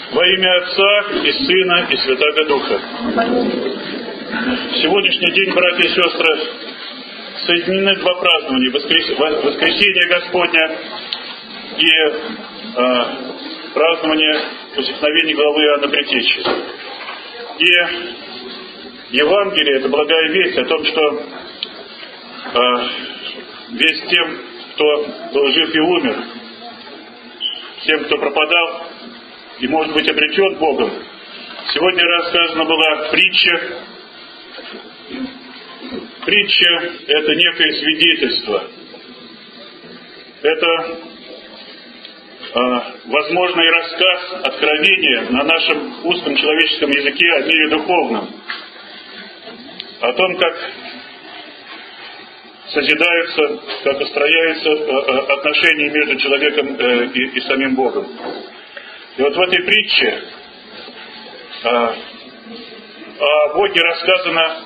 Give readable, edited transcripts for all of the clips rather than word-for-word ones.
Во имя Отца и Сына и Святаго Духа. В сегодняшний день, братья и сестры, соединены два празднования: Воскресение Господня и празднование усекновения главы Иоанна Предтечи. И Евангелие — это благая весть о том, что весть тем, кто был жив и умер, тем, кто пропадал и может быть обретен Богом. Сегодня рассказана была притча. Притча — это некое свидетельство. Это возможный рассказ, откровение на нашем узком человеческом языке о мире духовном. О том, как созидаются, как устрояются отношения между человеком и самим Богом. И вот в этой притче о Боге рассказано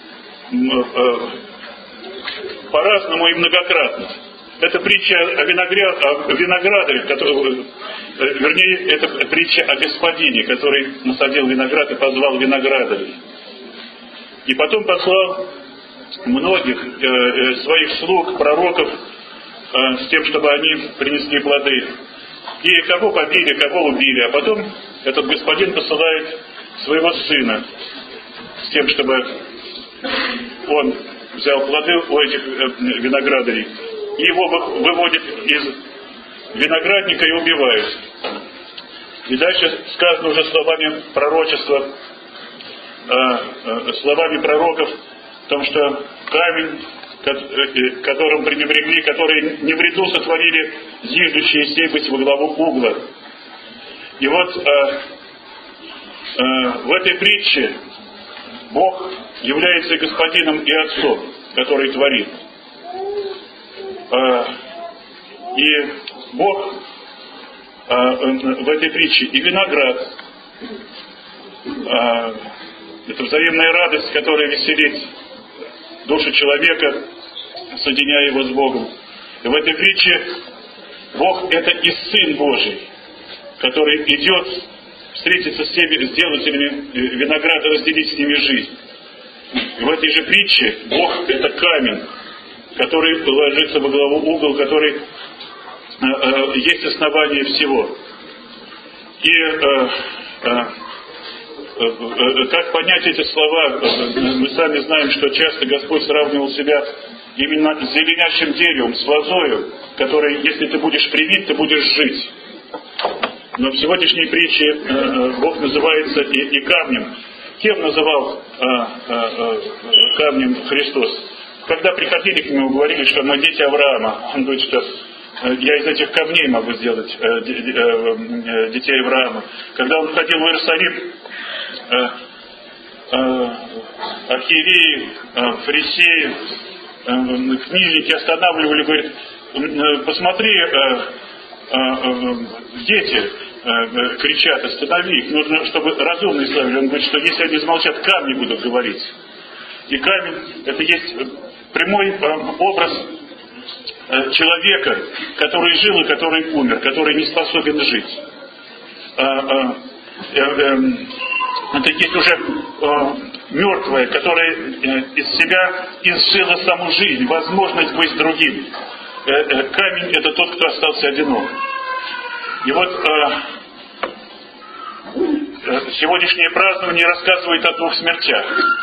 по-разному и многократно. Это притча о виноградаре, вернее, это притча о господине, который насадил виноград и позвал виноградарей. И потом послал многих своих слуг, пророков, с тем, чтобы они принесли плоды. И кого побили, кого убили. А потом этот господин посылает своего сына с тем, чтобы он взял плоды у этих виноградарей. И его выводит из виноградника и убивает. И дальше сказано уже словами пророчества, словами пророков, о том, что камень, которым пренебрегли, который не в ряду сотворили зиждущие сейбыть во главу угла. И вот в этой притче Бог является и господином, и отцом, который творит. И Бог в этой притче и виноград. Это взаимная радость, которая веселит душу человека, соединяя его с Богом. И в этой притче Бог — это и Сын Божий, который идет встретиться с теми сделателями винограда, разделить с ними жизнь. И в этой же притче Бог — это камень, который ложится во главу угол, который есть основание всего. И как понять эти слова? Мы сами знаем, что часто Господь сравнивал себя именно с зеленящим деревом, с лозою, которой, если ты будешь привит, ты будешь жить. Но в сегодняшней притче Бог называется и камнем. Кем называл камнем Христос? Когда приходили к нему, говорили, что мы дети Авраама. Он говорит, что я из этих камней могу сделать детей Авраама. Когда он ходил в Иерусалим, архиереи, фарисеи, книжники останавливали, говорят: посмотри, дети кричат, останови их, нужно, чтобы разумные славили. Он говорит, что если они замолчат, камни будут говорить. И камень — это есть прямой образ человека, который жил и который умер, который не способен жить. Это есть уже мертвое, которое из себя изжило саму жизнь, возможность быть другим. Камень — это тот, кто остался одинок. И вот сегодняшнее празднование рассказывает о двух смертях.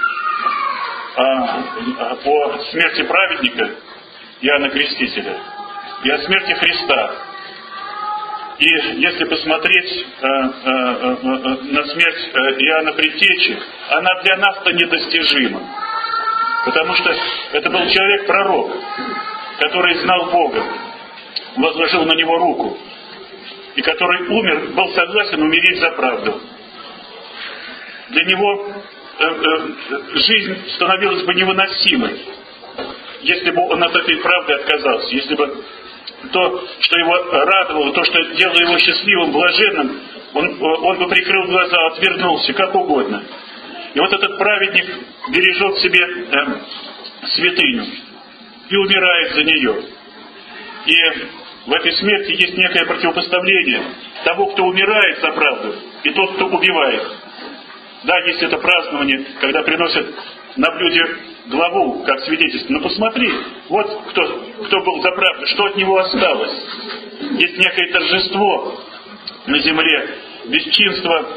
О смерти праведника Иоанна Крестителя и о смерти Христа. И если посмотреть на смерть Иоанна Предтечи, она для нас-то недостижима. Потому что это был человек-пророк, который знал Бога, возложил на него руку, и который умер, был согласен умереть за правду. Для него жизнь становилась бы невыносимой, если бы он от этой правды отказался, если бы то, что его радовало, то, что делало его счастливым, блаженным, он бы прикрыл глаза, отвернулся, как угодно. И вот этот праведник бережет себе святыню и умирает за нее. И В этой смерти есть некое противопоставление того, кто умирает за правду, и тот, кто убивает. Да, есть это празднование, когда приносят на блюде главу, как свидетельство. Но посмотри, вот кто был за правду, что от него осталось. Есть некое торжество на земле, бесчинство,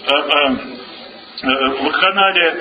вакханалия,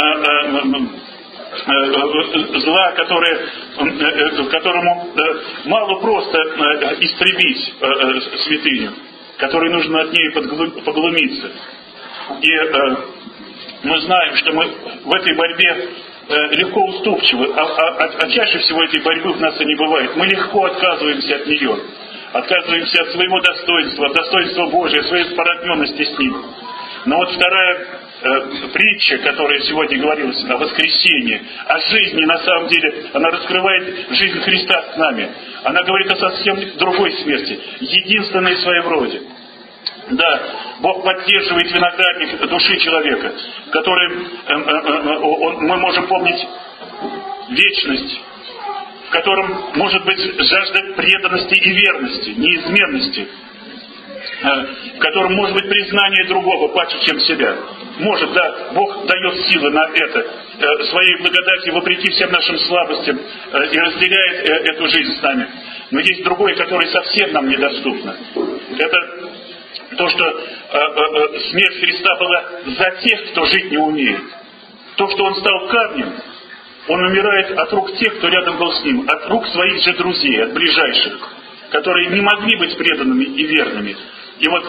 зла, которому мало просто истребить святыню, которой нужно от ней поглумиться. И мы знаем, что мы в этой борьбе легко уступчивы, а чаще всего этой борьбы в нас и не бывает. Мы легко отказываемся от нее, отказываемся от своего достоинства, от достоинства Божия, от своей породненности с Ним. Но вот вторая притча, которая сегодня говорилась о воскресении, о жизни, на самом деле, она раскрывает жизнь Христа с нами. Она говорит о совсем другой смерти, единственной в своем роде. Да, Бог поддерживает виноградник души человека, в котором мы можем помнить вечность, в котором может быть жажда преданности и верности, неизменности, в котором может быть признание другого паче, чем себя. Может, да, Бог дает силы на это, своей благодати, вопреки всем нашим слабостям, и разделяет эту жизнь с нами. Но есть другое, которое совсем нам недоступно. Это то, что смерть Христа была за тех, кто жить не умеет. То, что Он стал камнем, Он умирает от рук тех, кто рядом был с Ним, от рук своих же друзей, от ближайших, которые не могли быть преданными и верными. И вот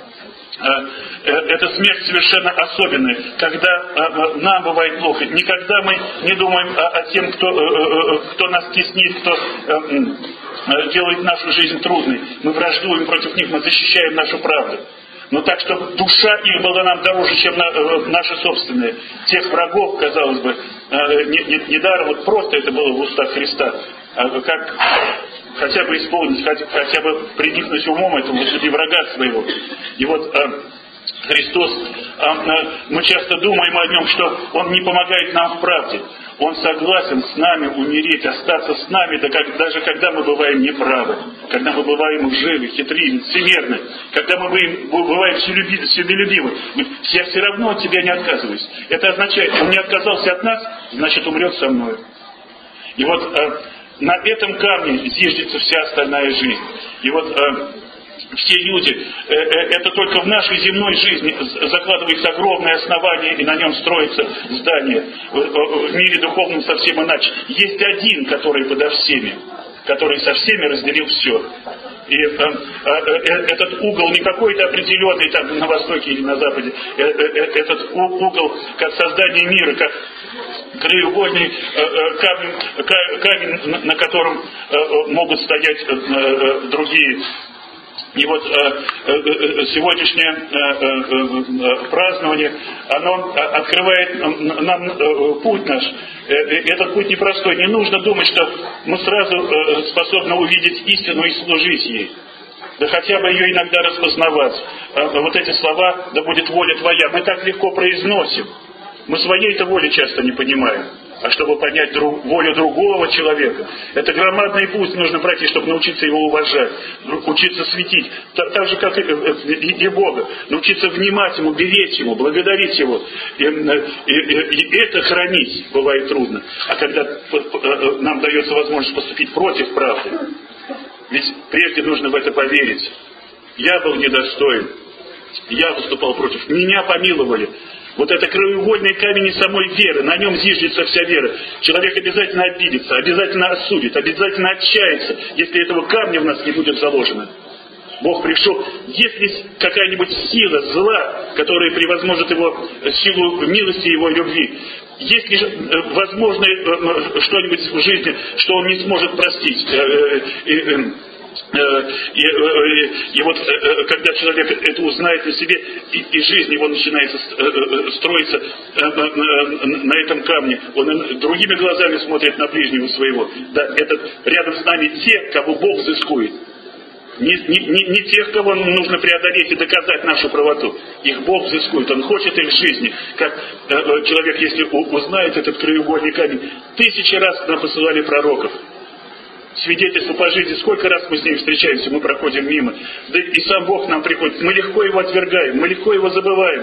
эта смерть совершенно особенная, когда нам бывает плохо. Никогда мы не думаем о тем, кто нас теснит, кто делает нашу жизнь трудной. Мы враждуем против них, мы защищаем нашу правду. Но так, чтобы душа их была нам дороже, чем наша собственная. Тех врагов, казалось бы, недаром, вот просто это было в устах Христа. Как хотя бы исполнить, хотя бы приникнуть умом этому, возлюби врага своего. И вот Христос, мы часто думаем о Нем, что Он не помогает нам в правде. Он согласен с нами умереть, остаться с нами, даже когда мы бываем неправы, когда мы бываем лживы, хитры, лицемерны, когда мы бываем себелюбивы. Я все равно от Тебя не отказываюсь. Это означает, Он не отказался от нас, значит умрет со мной. И вот на этом камне зиждется вся остальная жизнь. И вот все люди, это только в нашей земной жизни закладывается огромное основание, и на нем строится здание. В мире духовном совсем иначе. Есть один, который подо всеми, который со всеми разделил все. И этот угол не какой-то определенный там на востоке или на западе. Этот угол, как создание мира, как краеугольный камень, на котором могут стоять другие. И вот сегодняшнее празднование, оно открывает нам путь наш. Этот путь непростой. Не нужно думать, что мы сразу способны увидеть истину и служить ей. Да хотя бы ее иногда распознавать. Вот эти слова: «Да будет воля Твоя», мы так легко произносим. Мы своей-то воли часто не понимаем. А чтобы понять волю другого человека, это громадный путь нужно пройти, чтобы научиться его уважать, учиться светить, так же, как и Бога, научиться внимать Ему, беречь Ему, благодарить Его. И это хранить бывает трудно. А когда нам дается возможность поступить против правды, ведь прежде нужно в это поверить. Я был недостоин, я выступал против, меня помиловали. Вот это краеугольный камень самой веры, на нем зиждется вся вера. Человек обязательно обидится, обязательно осудит, обязательно отчается, если этого камня в нас не будет заложено. Бог пришел, если какая-нибудь сила зла, которая превозможет его силу милости его любви, если возможно что-нибудь в жизни, что он не сможет простить, и вот когда человек это узнает на себе, и жизнь его начинает строиться на этом камне, он другими глазами смотрит на ближнего своего. Да, это рядом с нами те, кого Бог взыскует. Не тех, кого нужно преодолеть и доказать нашу правоту. Их Бог взыскует, Он хочет их жизни. Как человек, если узнает этот краеугольный камень, 1000 раз нам посылали пророков. свидетельство по жизни, сколько раз мы с ним встречаемся, мы проходим мимо. Да и сам Бог нам приходит. Мы легко его отвергаем, мы легко его забываем.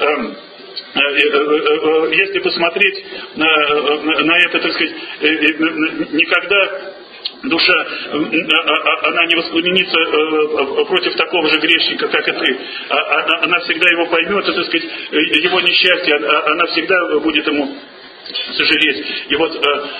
Если посмотреть на это, так сказать, никогда душа, она не воспламенится против такого же грешника, как и ты. Она всегда его поймет, так сказать, его несчастье, она всегда будет ему сожалеть. И вот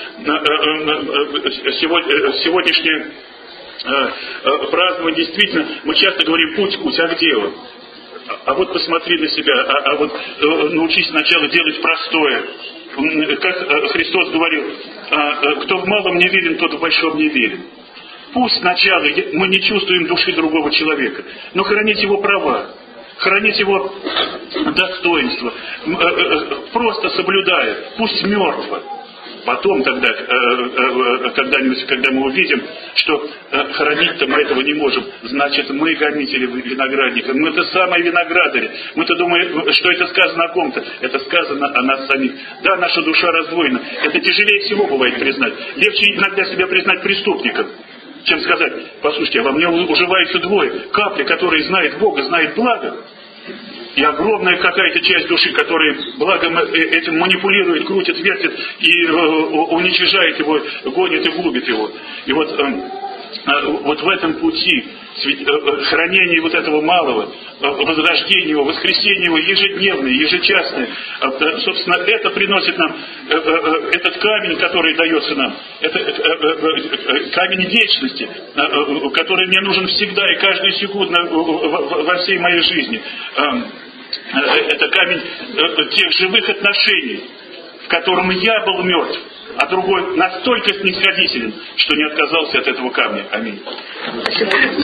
сегодняшнее празднование, действительно, мы часто говорим «путь, а где он?» А вот посмотри на себя, а вот научись сначала делать простое. Как Христос говорил, кто в малом не верен, тот в большом не верен. Пусть сначала мы не чувствуем души другого человека, но хранить его права, хранить его достоинство, просто соблюдая, пусть мертво. Потом тогда, когда-нибудь, когда мы увидим, что хранить-то мы этого не можем, значит, мы гонители виноградника, мы-то самые виноградари. Мы-то думаем, что это сказано о ком-то, это сказано о нас самих. Да, наша душа раздвоена, это тяжелее всего бывает признать. Легче иногда себя признать преступником, чем сказать: послушайте, а во мне уживаются двое, капли, которые знает Бога, знает благо, и огромная какая-то часть души, которая благом этим манипулирует, крутит, вертит и уничижает его, гонит и губит его. И вот в этом пути хранение вот этого малого, возрождение его, воскресение его ежедневное, ежечасное, собственно, это приносит нам этот камень, который дается нам, это камень вечности, который мне нужен всегда и каждую секунду во всей моей жизни. Это камень тех живых отношений, в котором я был мертв, а другой настолько снисходителен, что не отказался от этого камня. Аминь.